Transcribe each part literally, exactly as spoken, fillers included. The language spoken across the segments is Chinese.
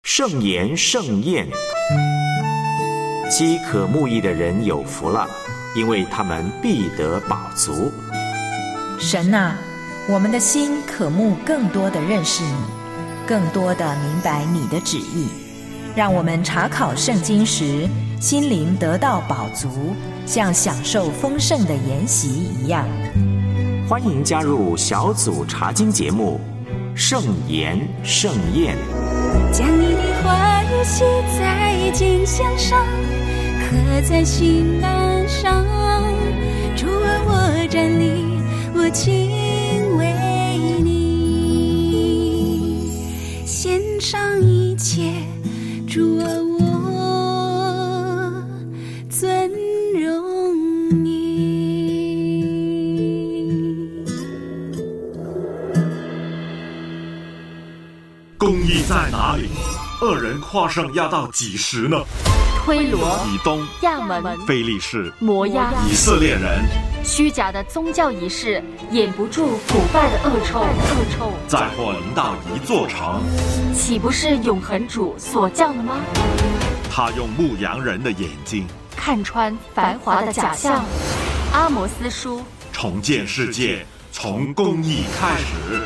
盛言盛宴，饥渴慕义的人有福了，因为他们必得饱足。 神啊，我们的心渴慕更多的认识你，更多的明白你的旨意，让我们查考圣经时心灵得到饱足，像享受丰盛的筵席一样。 欢迎加入小组查经节目盛言盛宴， 将你的话语写在经箱上，刻在心栏上。主啊，我站立，我敬畏你，献上一切。主啊，我尊荣你。 公义在哪里？恶人跨上压到几时呢？ 推罗、 以东、 亚门、 非利士、 摩押、 以色列人， 虚假的宗教仪式掩不住腐败的恶臭，恶臭再或临到一座城， 岂不是永恒主所降的吗？ 他用牧羊人的眼睛看穿繁华的假象。阿摩斯书， 重建世界，从公义开始。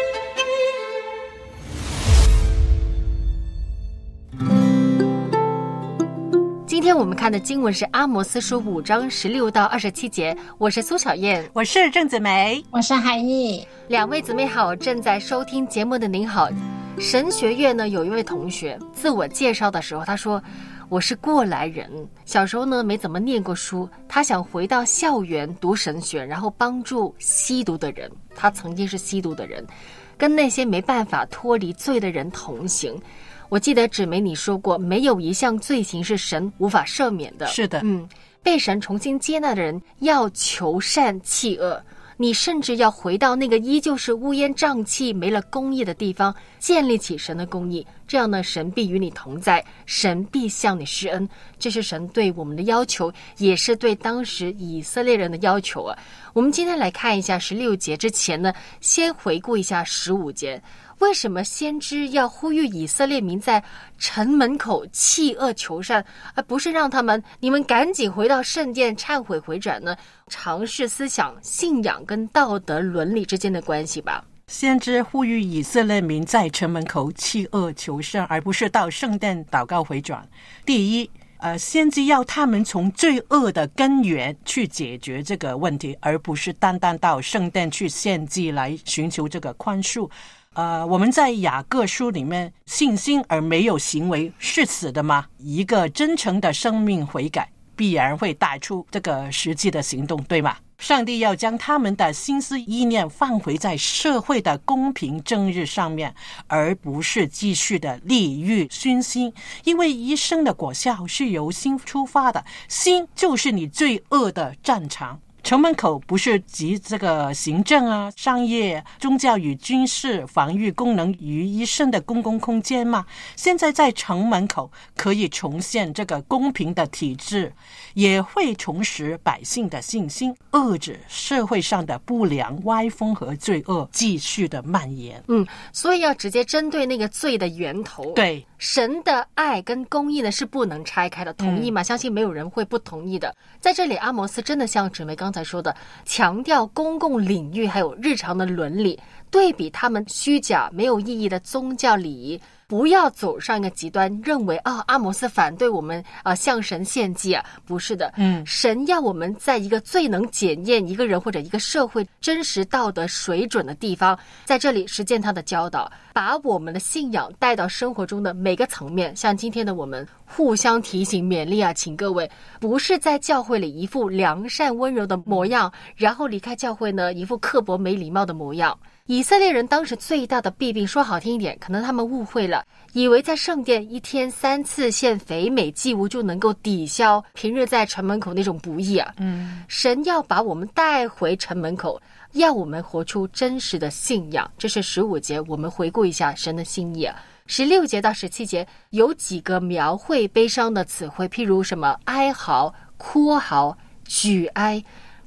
今天我们看的经文是阿摩斯书五章十六到二十七节。我是苏小燕， 我是郑子梅， 我是海毅。 两位姊妹好，正在收听节目的您好。神学院呢，有一位同学自我介绍的时候，他说我是过来人，小时候呢没怎么念过书，他想回到校园读神学，然后帮助吸毒的人。他曾经是吸毒的人，跟那些没办法脱离罪的人同行。我记得芷梅你说过，没有一项罪行是神无法赦免的。 是的， 嗯，被神重新接纳的人要求善弃恶，你甚至要回到那个依旧是乌烟瘴气、没了公义的地方，建立起神的公义。这样呢，神必与你同在，神必向你施恩。这是神对我们的要求，也是对当时以色列人的要求啊。我们今天来看一下十六节之前呢，先回顾一下十五节。为什么先知要呼吁以色列民在城门口弃恶求善，而不是让他们你们赶紧回到圣殿忏悔回转呢？尝试思想信仰跟道德伦理之间的关系吧。 先知呼吁以色列民在城门口弃恶求善，而不是到圣殿祷告回转。第一，呃，先知要他们从罪恶的根源去解决这个问题，而不是单单到圣殿去献祭来寻求这个宽恕。呃，我们在雅各书里面，信心而没有行为是死的吗？一个真诚的生命悔改必然会带出这个实际的行动，对吗？上帝要将他们的心思意念放回在社会的公平正义上面，而不是继续的利欲熏心。因为一生的果效是由心出发的，心就是你罪恶的战场。城门口不是集这个行政啊、商业、宗教与军事防御功能于一身的公共空间吗？现在在城门口可以重现这个公平的体制，也会重拾百姓的信心，遏制社会上的不良歪风和罪恶继续的蔓延。 嗯，所以要直接针对那个罪的源头。 对， 神的爱跟公义呢是不能拆开的，同意吗？嗯、相信没有人会不同意的。在这里，阿摩斯真的像芷梅刚才说的，强调公共领域还有日常的伦理，对比他们虚假没有意义的宗教礼仪。不要走上一个极端，认为啊、哦，阿摩斯反对我们啊、呃、向神献祭啊，不是的，嗯，神要我们在一个最能检验一个人或者一个社会真实道德水准的地方，在这里实践他的教导，把我们的信仰带到生活中的每个层面。像今天的我们互相提醒勉励啊，请各位不是在教会里一副良善温柔的模样，然后离开教会呢一副刻薄没礼貌的模样。以色列人当时最大的弊病，说好听一点，可能他们误会了，以为在圣殿一天三次献肥美祭物就能够抵消平日在城门口那种不义啊。嗯，神要把我们带回城门口，要我们活出真实的信仰。这是十五节，我们回顾一下神的心意啊。十六节到十七节有几个描绘悲伤的词汇，譬如什么哀嚎、哭嚎、举哀。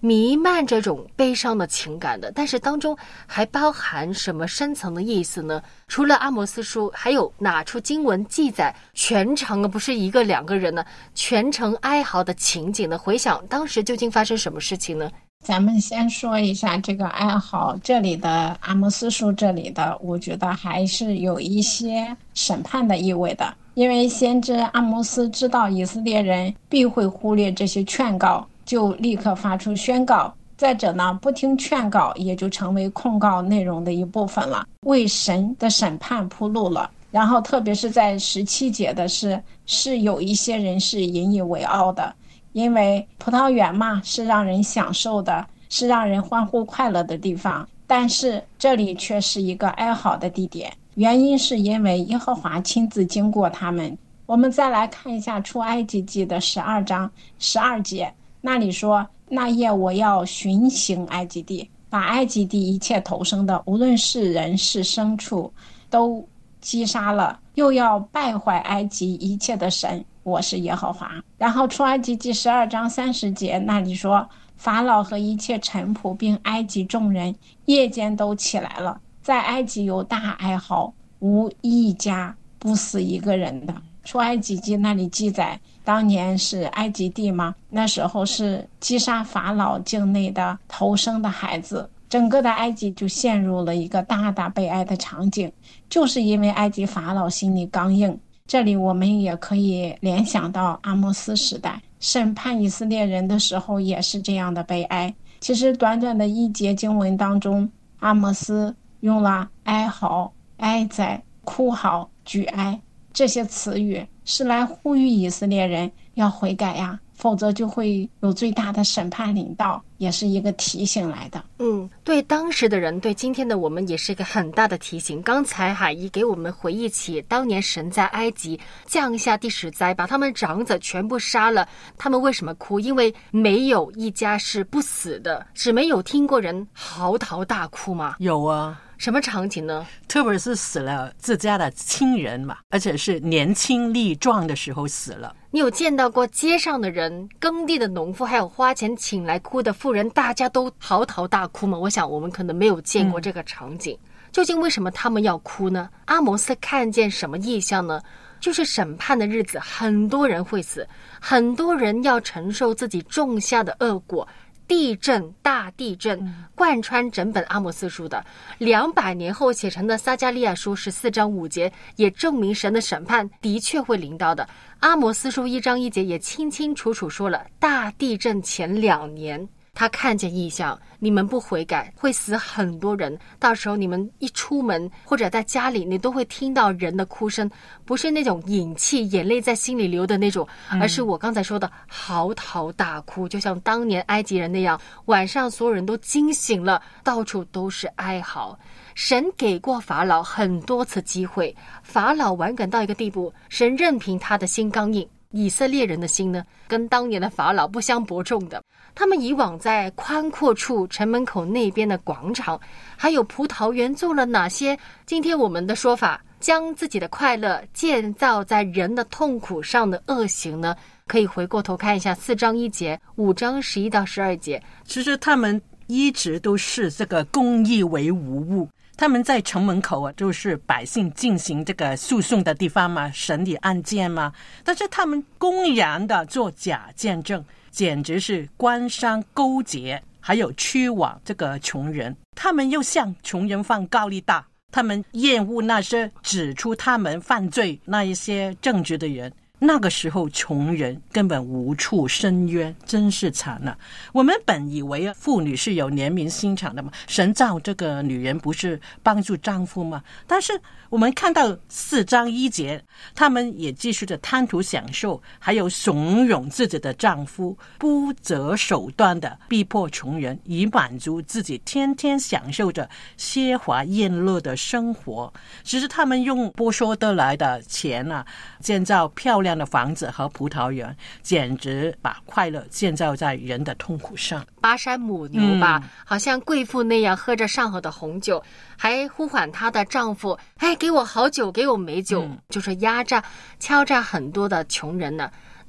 弥漫这种悲伤的情感的，但是当中还包含什么深层的意思呢？除了阿摩斯书，还有哪处经文记载全程不是一个两个人呢，全程哀嚎的情景呢？回想当时究竟发生什么事情呢？ 咱们先说一下这个哀嚎，这里的阿摩斯书这里的，我觉得还是有一些审判的意味的，因为先知阿摩斯知道以色列人必会忽略这些劝告，就立刻发出宣告。再者呢，不听劝告也就成为控告内容的一部分了，为神的审判铺路了。然后特别是在十七节的是，是有一些人是引以为傲的，因为葡萄园嘛，是让人享受的，是让人欢呼快乐的地方，但是这里却是一个哀嚎的地点，原因是因为耶和华亲自经过他们。我们再来看一下出埃及记的十二章十二节，那里说，那夜我要巡行埃及地，把埃及地一切投生的，无论是人是牲畜，都击杀了，又要败坏埃及一切的神，我是耶和华。然后出埃及记十二章三十节，那里说，法老和一切臣仆并埃及众人夜间都起来了，在埃及有大哀嚎，无一家不死一个人的。出埃及记那里记载，当年是埃及地嘛，那时候是击杀法老境内的头生的孩子，整个的埃及就陷入了一个大大悲哀的场景，就是因为埃及法老心里刚硬。这里我们也可以联想到阿摩斯时代审判以色列人的时候也是这样的悲哀。其实短短的一节经文当中，阿摩斯用了哀嚎、哀哉、哭嚎、举哀这些词语，是来呼吁以色列人要悔改呀，否则就会有最大的审判临到，也是一个提醒来的。 嗯，对当时的人，对今天的我们也是一个很大的提醒。刚才海姨给我们回忆起当年神在埃及降下第十灾，把他们长子全部杀了，他们为什么哭？因为没有一家是不死的。只没有听过人嚎啕大哭吗？ 有啊。 什么场景呢？ 特别是死了自家的亲人嘛，而且是年轻力壮的时候死了。 你有见到过街上的人、耕地的农夫，还有花钱请来哭的妇人，大家都嚎啕大哭吗？我想我们可能没有见过这个场景。嗯、究竟为什么他们要哭呢？阿摩斯看见什么异象呢？就是审判的日子，很多人会死，很多人要承受自己种下的恶果。地震，大地震贯穿整本阿摩斯书的两百年后写成的撒迦利亚书十四章五节也证明神的审判的确会临到的。阿摩斯书一章一节也清清楚楚说了，大地震前两年他看见异象，你们不悔改会死很多人，到时候你们一出门或者在家里，你都会听到人的哭声，不是那种隐气眼泪在心里流的那种，而是我刚才说的嚎啕大哭，就像当年埃及人那样，晚上所有人都惊醒了，到处都是哀嚎。神给过法老很多次机会，法老顽梗到一个地步，神任凭他的心刚硬，以色列人的心呢，跟当年的法老不相伯仲的。他们以往在宽阔处城门口那边的广场还有葡萄园做了哪些今天我们的说法将自己的快乐建造在人的痛苦上的恶行呢？可以回过头看一下四章一节、五章十一到十二节。 其实他们一直都是这个公义为无物，他们在城门口啊，就是百姓进行这个诉讼的地方嘛，审理案件嘛。但是他们公然的做假见证，简直是官商勾结，还有驱往这个穷人。他们又向穷人放高利贷，他们厌恶那些指出他们犯罪那一些正直的人。那个时候穷人根本无处伸冤，真是惨了。我们本以为妇女是有怜悯心肠的嘛，神造这个女人不是帮助丈夫吗？但是我们看到四章一节，他们也继续的贪图享受，还有怂恿自己的丈夫，不择手段的逼迫穷人，以满足自己天天享受着奢华宴乐的生活。其实他们用剥削得来的钱啊，建造漂亮的房子和葡萄园，简直把快乐建造在人的痛苦上。 巴山母牛吧、嗯、好像贵妇那样喝着上好的红酒，还呼唤她的丈夫，哎，给我好酒，给我美酒、嗯、就是压榨敲诈很多的穷人呢。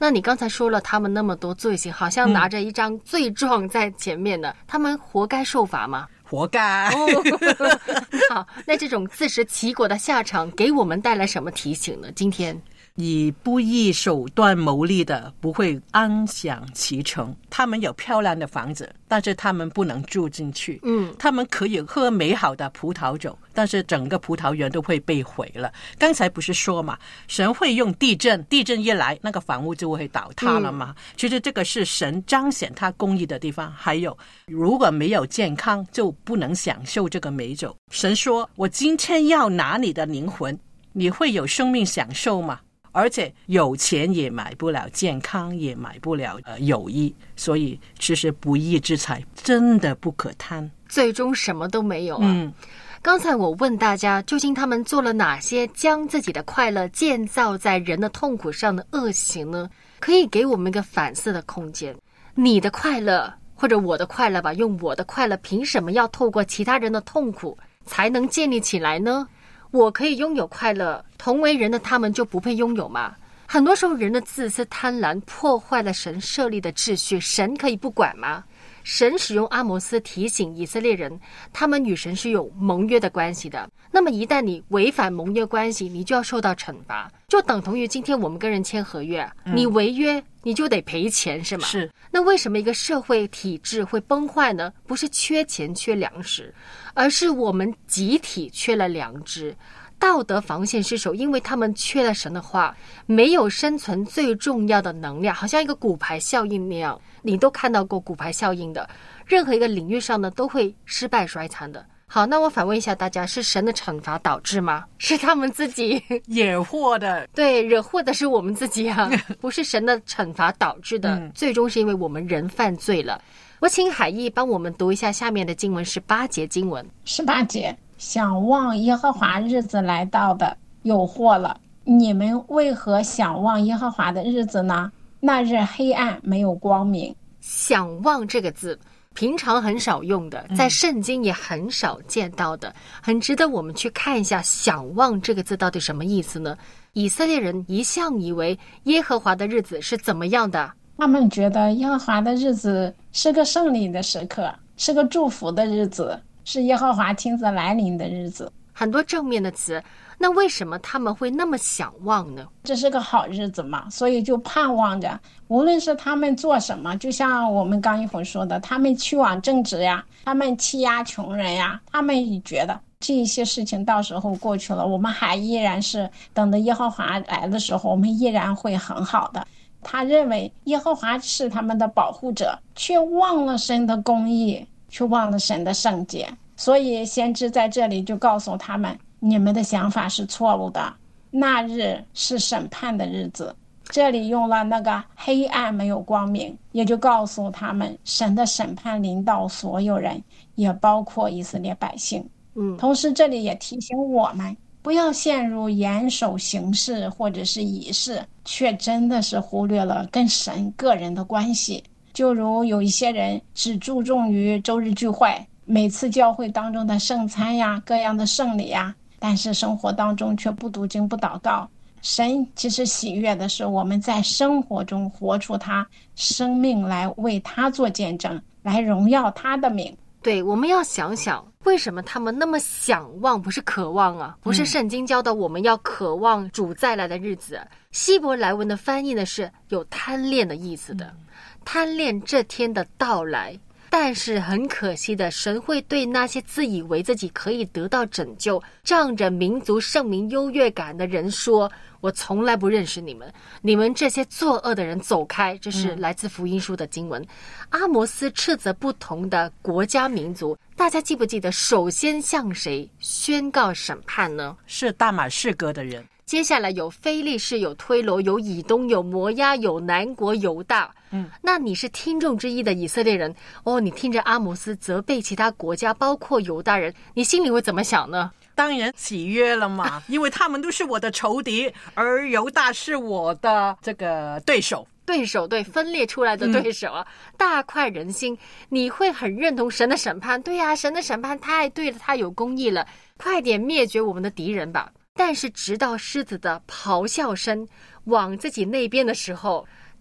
那你刚才说了他们那么多罪行，好像拿着一张罪状在前面呢，嗯、他们活该受罚吗？ 活该。 哦、好，那这种自食其果的下场给我们带来什么提醒呢？今天以不义手段牟利的不会安享其成，他们有漂亮的房子，但是他们不能住进去。嗯，他们可以喝美好的葡萄酒，但是整个葡萄园都会被毁了。刚才不是说嘛，神会用地震，地震一来那个房屋就会倒塌了嘛。嗯、其实这个是神彰显他公义的地方。还有如果没有健康就不能享受这个美酒。神说我今天要拿你的灵魂，你会有生命享受吗？而且有钱也买不了健康，也买不了呃友谊，所以其实不义之财真的不可贪， 最终什么都没有啊。嗯，刚才我问大家，究竟他们做了哪些将自己的快乐建造在人的痛苦上的恶行呢？可以给我们一个反思的空间。你的快乐或者我的快乐吧，用我的快乐凭什么要透过其他人的痛苦才能建立起来呢？我可以拥有快乐，同为人的他们就不配拥有吗？很多时候人的自私贪婪破坏了神设立的秩序，神可以不管吗？神使用阿摩斯提醒以色列人，他们与神是有盟约的关系的。那么一旦你违反盟约关系，你就要受到惩罚，就等同于今天我们跟人签合约，嗯、你违约你就得赔钱，是吗？是。那为什么一个社会体制会崩坏呢？不是缺钱缺粮食，而是我们集体缺了良知，道德防线失守，因为他们缺了神的话，没有生存最重要的能量，好像一个骨牌效应那样。你都看到过骨牌效应的，任何一个领域上呢都会失败衰残的。好，那我反问一下大家，是神的惩罚导致吗？是他们自己惹祸的。 对，惹祸的是我们自己啊，不是神的惩罚导致的、嗯、最终是因为我们人犯罪了。我请海义帮我们读一下下面的经文，十八节经文。 十八节，想望耶和华日子来到的有祸了，你们为何想望耶和华的日子呢？那日黑暗没有光明。 想望这个字平常很少用的，在圣经也很少见到的、嗯、很值得我们去看一下想望这个字到底什么意思呢？以色列人一向以为耶和华的日子是怎么样的？ 他们觉得耶和华的日子是个胜利的时刻，是个祝福的日子，是耶和华亲自来临的日子， 很多正面的词。那为什么他们会那么想望呢？ 这是个好日子嘛，所以就盼望着，无论是他们做什么，就像我们刚一会儿说的，他们去往正直呀，他们欺压穷人呀，他们也觉得这些事情到时候过去了，我们还依然是等着耶和华来的时候，我们依然会很好的。他认为耶和华是他们的保护者，却忘了神的公义，却忘了神的圣洁。所以先知在这里就告诉他们，你们的想法是错误的，那日是审判的日子。这里用了那个黑暗没有光明，也就告诉他们神的审判临到所有人，也包括以色列百姓。嗯，同时这里也提醒我们不要陷入严守形式或者是仪式，却真的是忽略了跟神个人的关系。就如有一些人只注重于周日聚会，每次教会当中的圣餐呀，各样的圣礼呀，但是生活当中却不读经不祷告。神其实喜悦的是我们在生活中活出他生命来，为他做见证，来荣耀他的名。 对，我们要想想为什么他们那么想望，不是渴望啊，不是圣经教导我们要渴望主再来的日子、啊嗯、希伯来文的翻译呢是有贪恋的意思的、嗯、贪恋这天的到来。但是很可惜的，神会对那些自以为自己可以得到拯救，仗着民族圣民优越感的人说，我从来不认识你们，你们这些作恶的人走开。这是来自福音书的经文、嗯、阿摩斯斥责不同的国家民族，大家记不记得首先向谁宣告审判呢？ 是大马士革的人。 接下来有非利士，有推罗，有以东，有摩押，有南国犹大。嗯，那你是听众之一的以色列人哦，你听着阿摩斯责备其他国家，包括犹大人，你心里会怎么想呢？ 当然喜悦了嘛，因为他们都是我的仇敌，而犹大是我的这个对手。 对手，对，分裂出来的对手啊、嗯、大快人心。你会很认同神的审判，对啊，神的审判太对了，太有公义了，快点灭绝我们的敌人吧。但是直到狮子的咆哮声往自己那边的时候，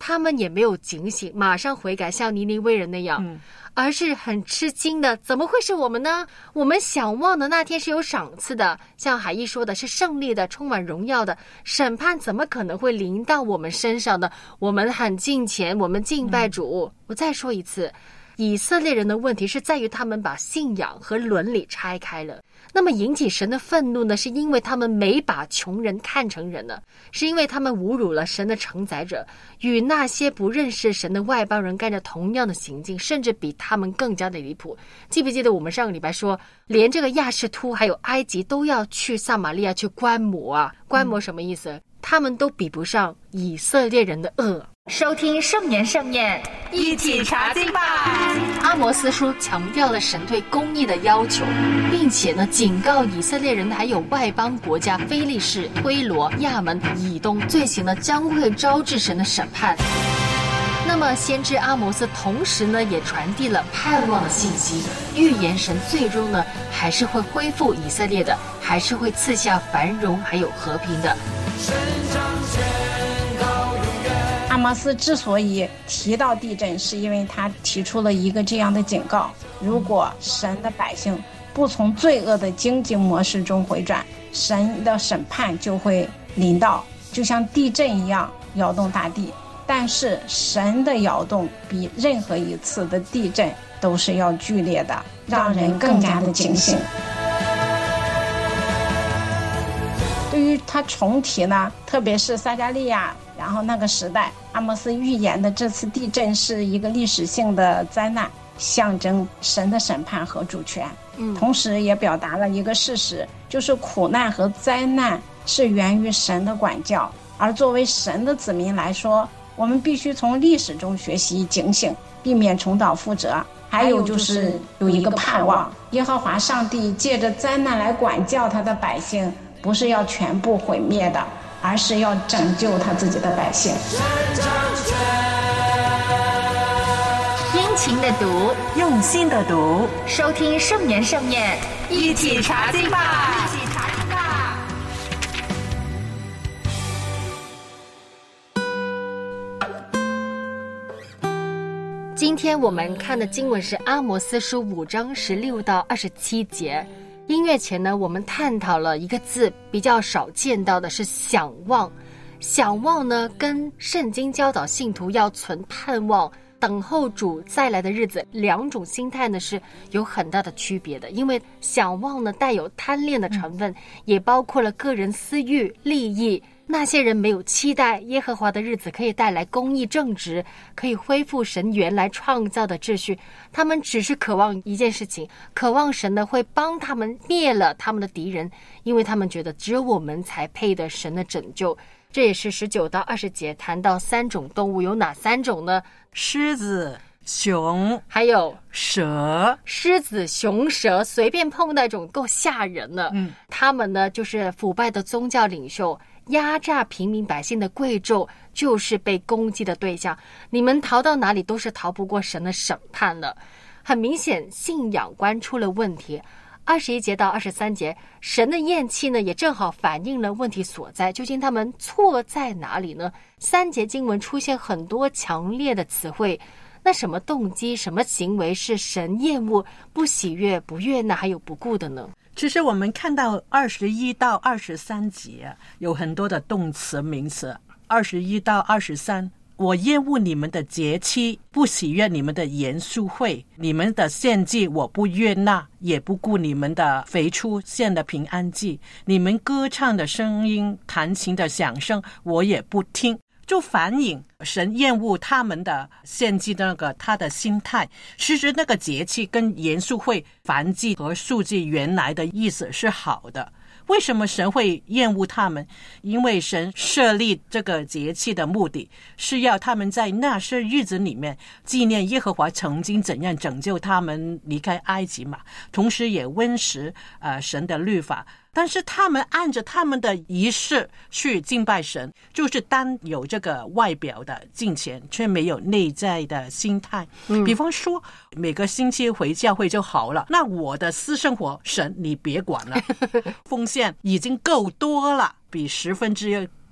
他们也没有警醒，马上悔改，像尼尼微人那样，嗯，而是很吃惊的，怎么会是我们呢？我们想望的那天是有赏赐的，像海义说的是胜利的，充满荣耀的，审判怎么可能会临到我们身上呢？我们很敬虔，我们敬拜主。嗯，我再说一次，以色列人的问题是在于他们把信仰和伦理拆开了。那么引起神的愤怒呢，是因为他们没把穷人看成人呢，是因为他们侮辱了神的承载者，与那些不认识神的外邦人干着同样的行径，甚至比他们更加的离谱。记不记得我们上个礼拜说，连这个亚实突还有埃及都要去撒玛利亚去观摩啊？观摩什么意思？嗯，他们都比不上以色列人的恶。 收听圣言盛宴，一起查经吧。 阿摩斯书强调了神对公义的要求，并且呢警告以色列人还有外邦国家非利士、推罗、亚门、以东罪行呢将会招致神的审判。那么先知阿摩斯同时呢也传递了盼望的信息，预言神最终呢还是会恢复以色列的，还是会赐下繁荣还有和平的。 阿摩斯之所以提到地震，是因为他提出了一个这样的警告：如果神的百姓不从罪恶的经济模式中回转，神的审判就会临到，就像地震一样摇动大地。但是神的摇动比任何一次的地震都是要剧烈的，让人更加的警醒。对于他重提呢，特别是撒迦利亚然后那个时代，阿摩斯预言的这次地震是一个历史性的灾难，象征神的审判和主权。嗯，同时也表达了一个事实，就是苦难和灾难是源于神的管教，而作为神的子民来说，我们必须从历史中学习警醒，避免重蹈覆辙。还有就是有一个盼望，耶和华上帝借着灾难来管教他的百姓，不是要全部毁灭的，而是要拯救他自己的百姓。 殷勤的读， 用心的读， 收听圣言盛宴，一起查经吧，一起查经吧。 今天我们看的经文是阿摩斯书五章十六到二十七节。音乐前呢，我们探讨了一个字比较少见到的是想望。想望呢，跟圣经教导信徒要存盼望，等候主再来的日子，两种心态呢是有很大的区别的。因为想望呢带有贪恋的成分，也包括了个人私欲、利益。那些人没有期待耶和华的日子可以带来公义正直，可以恢复神原来创造的秩序，他们只是渴望一件事情，渴望神呢会帮他们灭了他们的敌人，因为他们觉得只有我们才配得神的拯救。这也是十九到二十节谈到三种动物，有哪三种呢？ 狮子、熊， 还有蛇。 狮子、熊、蛇随便碰到一种够吓人了。嗯，他们呢就是腐败的宗教领袖，压榨平民百姓的贵胄，就是被攻击的对象。你们逃到哪里都是逃不过神的审判了。很明显信仰观出了问题。二十一节到二十三节，神的厌弃呢也正好反映了问题所在，究竟他们错在哪里呢？三节经文出现很多强烈的词汇，那什么动机、什么行为是神厌恶、不喜悦、不悦纳还有不顾的呢？ 其实我们看到二十一到二十三节有很多的动词名词。二十一到二十三，我厌恶你们的节期，不喜悦你们的严肃会，你们的献祭我不悦纳，也不顾你们的肥出献的平安祭，你们歌唱的声音、弹琴的响声我也不听。就反映神厌恶他们的献祭的那个他的心态。其实那个节气跟严肃会、燔祭和赎祭原来的意思是好的。为什么神会厌恶他们？因为神设立这个节气的目的是要他们在那些日子里面纪念耶和华曾经怎样拯救他们离开埃及嘛，同时也温习呃神的律法。但是他们按着他们的仪式去敬拜神，就是单有这个外表的敬虔，却没有内在的心态。嗯，比方说每个星期回教会就好了，那我的私生活神你别管了，奉献已经够多了，比十分之一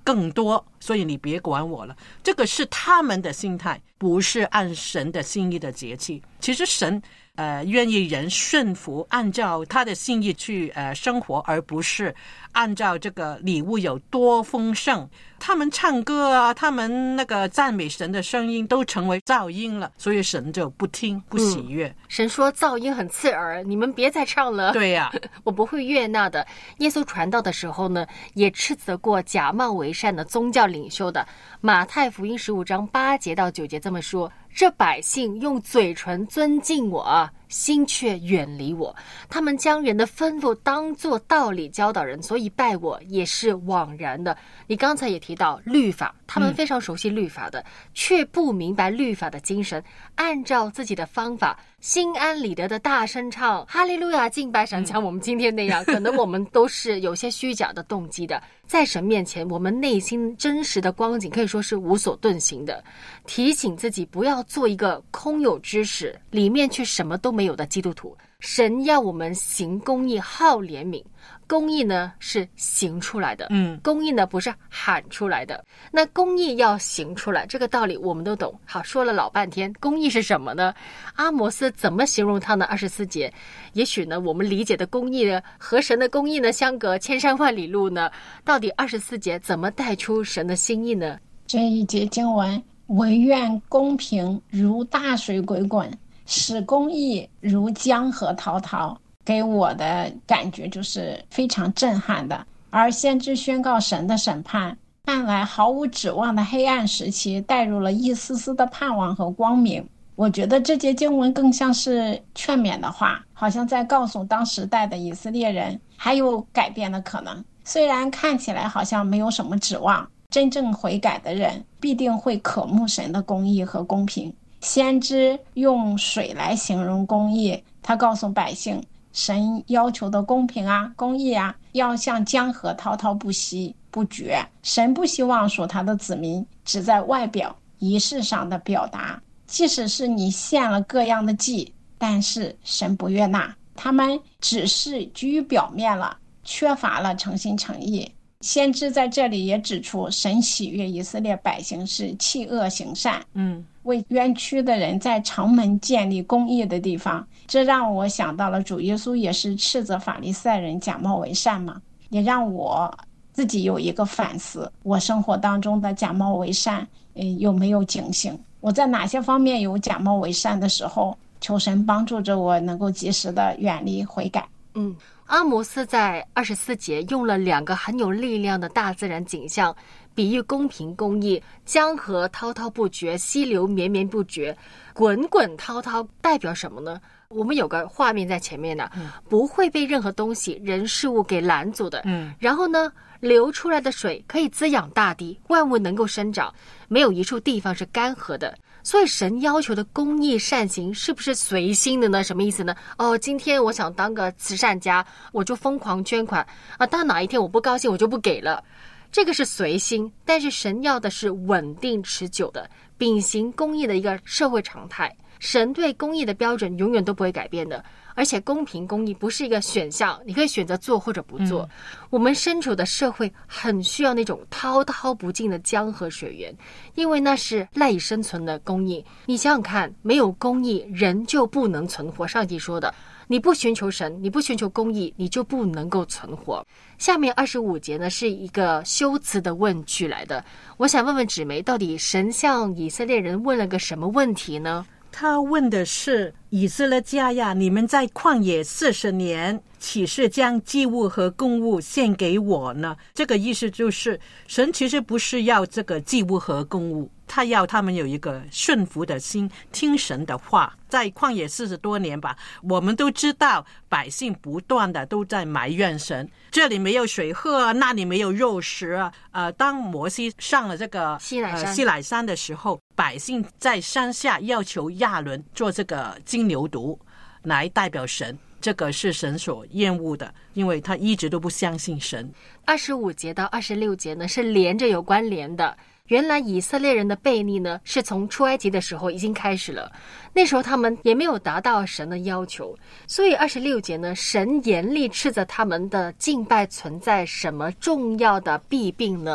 更多，所以你别管我了。这个是他们的心态，不是按神的心意的节气。其实神呃愿意人顺服，按照他的心意去呃生活，而不是按照这个礼物有多丰盛。他们唱歌啊，他们那个赞美神的声音都成为噪音了，所以神就不听不喜悦、嗯、 神说噪音很刺耳，你们别再唱了。 对呀、啊、 我不会悦纳的。耶稣传道的时候呢，也斥责过假冒为善的宗教领袖的。马太福音十五章八节到九节这么说，这百姓用嘴唇尊敬我，心却远离我，他们将人的吩咐当作道理教导人，所以拜我也是枉然的。你刚才也提到律法，他们非常熟悉律法的、嗯、却不明白律法的精神，按照自己的方法心安理得的大声唱哈利路亚敬拜神，像我们今天那样、嗯、可能我们都是有些虚假的动机的，在神面前我们内心真实的光景可以说是无所遁形的。提醒自己不要做一个空有知识里面却什么都没有的基督徒。神要我们行公义，好怜悯。公义呢是行出来的，嗯，公义呢不是喊出来的。那公义要行出来，这个道理我们都懂。好，说了老半天，公义是什么呢？阿摩斯怎么形容它呢？二十四节，也许呢我们理解的公义呢和神的公义呢相隔千山万里路呢。到底二十四节怎么带出神的心意呢？ 这一节经文，惟愿公平如大水滚滚，使公义如江河滔滔，给我的感觉就是非常震撼的。而先知宣告神的审判，看来毫无指望的黑暗时期带入了一丝丝的盼望和光明。我觉得这节经文更像是劝勉的话，好像在告诉当时代的以色列人还有改变的可能。虽然看起来好像没有什么指望，真正悔改的人必定会渴慕神的公义和公平。先知用水来形容公义，他告诉百姓，神要求的公平啊，公义啊，要像江河滔滔不息不绝。神不希望说他的子民只在外表仪式上的表达，即使是你献了各样的祭，但是神不悦纳，他们只是居于表面了，缺乏了诚心诚意。先知在这里也指出，神喜悦以色列百姓是弃恶行善，嗯，为冤屈的人在城门建立公义的地方。这让我想到了主耶稣也是斥责法利赛人假冒为善嘛，也让我自己有一个反思，我生活当中的假冒为善、呃、有没有警醒，我在哪些方面有假冒为善的时候，求神帮助着我能够及时的远离悔改。 嗯，阿摩斯在二十四节用了两个很有力量的大自然景象，比喻公平公义。江河滔滔不绝，溪流绵绵不绝，滚滚滔滔代表什么呢？我们有个画面在前面呢、嗯、不会被任何东西人事物给拦阻的。嗯，然后呢流出来的水可以滋养大地，万物能够生长，没有一处地方是干涸的。所以神要求的公义善行是不是随心的呢？什么意思呢？哦，今天我想当个慈善家，我就疯狂捐款啊，到哪一天我不高兴我就不给了，这个是随心。但是神要的是稳定持久的秉行公义的一个社会常态。神对公义的标准永远都不会改变的，而且公平公义不是一个选项，你可以选择做或者不做、嗯、我们身处的社会很需要那种滔滔不尽的江河水源，因为那是赖以生存的公义。你想想看，没有公义人就不能存活。上帝说的，你不寻求神，你不寻求公义，你就不能够存活。下面二十五节呢是一个修辞的问句来的，我想问问芷梅，到底神向以色列人问了个什么问题呢？ 他问的是，以色列家呀，你们在旷野四十年，岂是将祭物和供物献给我呢？这个意思就是，神其实不是要这个祭物和供物，他要他们有一个顺服的心，听神的话。在旷野四十多年吧，我们都知道百姓不断的都在埋怨神，这里没有水喝啊，那里没有肉食啊。呃，当摩西上了这个西乃山、 呃、西乃山的时候，百姓在山下要求亚伦做这个金牛犊来代表神，这个是神所厌恶的，因为他一直都不相信神。 二十五节到二十六节呢是连着有关联的。原来以色列人的悖逆呢是从出埃及的时候已经开始了，那时候他们也没有达到神的要求，所以二十六节呢神严厉斥责他们的敬拜存在什么重要的弊病呢？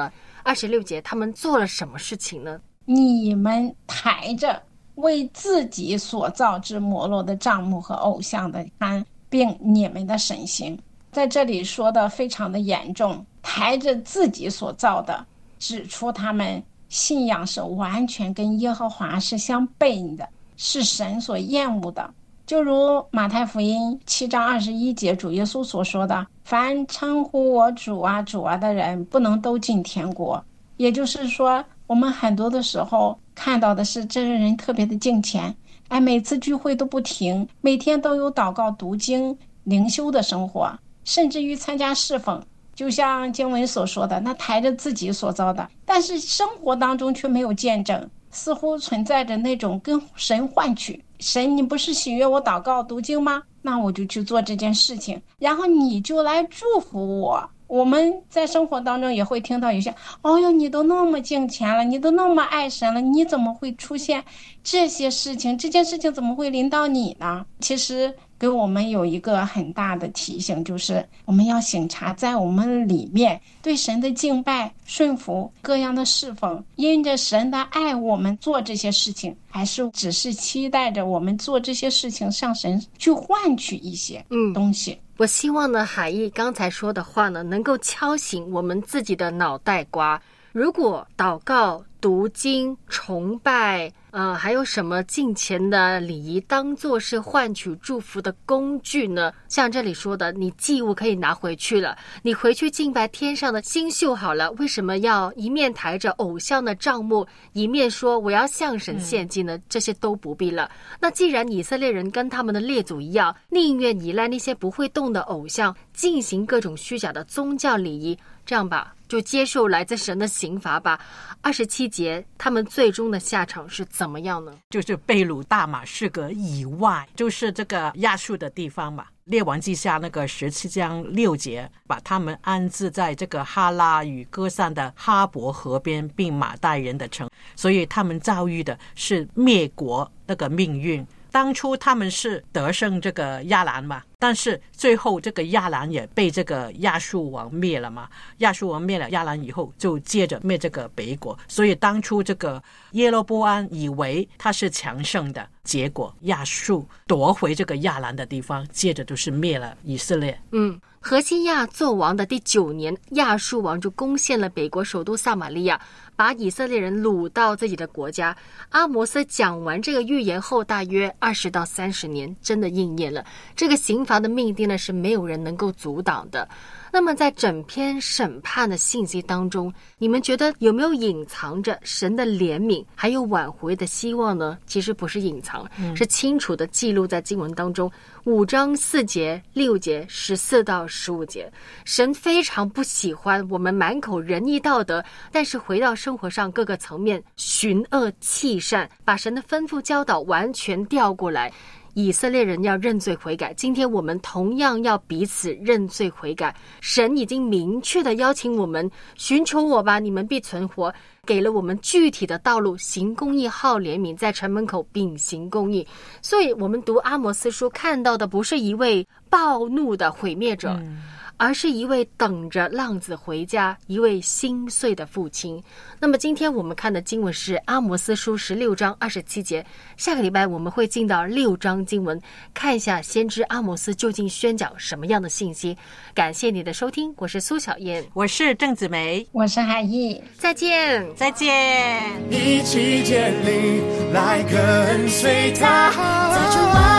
二十六节他们做了什么事情呢？ 你们抬着为自己所造之摩洛的帐幕和偶像的龛，并你们的神行。在这里说的非常的严重，抬着自己所造的，指出他们信仰是完全跟耶和华是相悖的，是神所厌恶的。就如马太福音七章二十一节主耶稣所说的，凡称呼我主啊主啊的人，不能都进天国。也就是说，我们很多的时候看到的是这个人特别的敬虔，哎，每次聚会都不停，每天都有祷告读经灵修的生活，甚至于参加侍奉，就像经文所说的，那抬着自己所造的，但是生活当中却没有见证，似乎存在着那种跟神换取，神你不是喜悦我祷告读经吗？那我就去做这件事情，然后你就来祝福我。我们在生活当中也会听到有些，哦哟，你都那么敬虔了，你都那么爱神了，你怎么会出现这些事情？这件事情怎么会临到你呢？其实给我们有一个很大的提醒，就是我们要省察在我们里面对神的敬拜、顺服、各样的侍奉，因着神的爱我们做这些事情，还是只是期待着我们做这些事情向神去换取一些东西。嗯， 我希望呢，海义刚才说的话呢，能够敲醒我们自己的脑袋瓜。如果祷告、读经、崇拜，呃，还有什么敬虔的礼仪当作是换取祝福的工具呢？像这里说的，你祭物可以拿回去了，你回去敬拜天上的星宿好了，为什么要一面抬着偶像的帐幕，一面说我要向神献祭呢？这些都不必了。那既然以色列人跟他们的列祖一样，宁愿依赖那些不会动的偶像，进行各种虚假的宗教礼仪，这样吧，就接受来自神的刑罚吧。二十七节，他们最终的下场是怎么样呢？ 就是贝鲁大马士革以外，就是这个亚述的地方嘛。列王记下那个十七章六节，把他们安置在这个哈拉与歌散的哈伯河边，并马代人的城，所以他们遭遇的是灭国那个命运。当初他们是得胜这个亚兰嘛，但是最后这个亚兰也被这个亚述王灭了嘛。亚述王灭了亚兰以后，就接着灭这个北国，所以当初这个耶罗波安以为他是强盛的，结果亚述夺回这个亚兰的地方，接着就是灭了以色列。 嗯，何西亚做王的第九年，亚述王就攻陷了北国首都撒玛利亚，把以色列人掳到自己的国家。阿摩斯讲完这个预言后，大约二十到三十年，真的应验了。这个刑罚的命定呢，是没有人能够阻挡的。那么在整篇审判的信息当中，你们觉得有没有隐藏着神的怜悯还有挽回的希望呢？其实不是隐藏，嗯、是清楚的记录在经文当中。五章四节、六节、十四到十五节，神非常不喜欢我们满口仁义道德，但是回到生活上各个层面寻恶弃善，把神的吩咐教导完全调过来。以色列人要认罪悔改，今天我们同样要彼此认罪悔改。神已经明确的邀请我们，寻求我吧，你们必存活，给了我们具体的道路，行公义，好怜悯，在城门口秉行公义。所以我们读阿摩斯书看到的不是一位暴怒的毁灭者、嗯而是一位等着浪子回家，一位心碎的父亲。那么今天我们看的经文是阿摩斯书十六章二十七节，下个礼拜我们会进到六章经文，看一下先知阿摩斯究竟宣讲什么样的信息。感谢你的收听，我是苏小燕， 我是郑子梅， 我是海义， 再见再见， 一起建立来跟随他，在这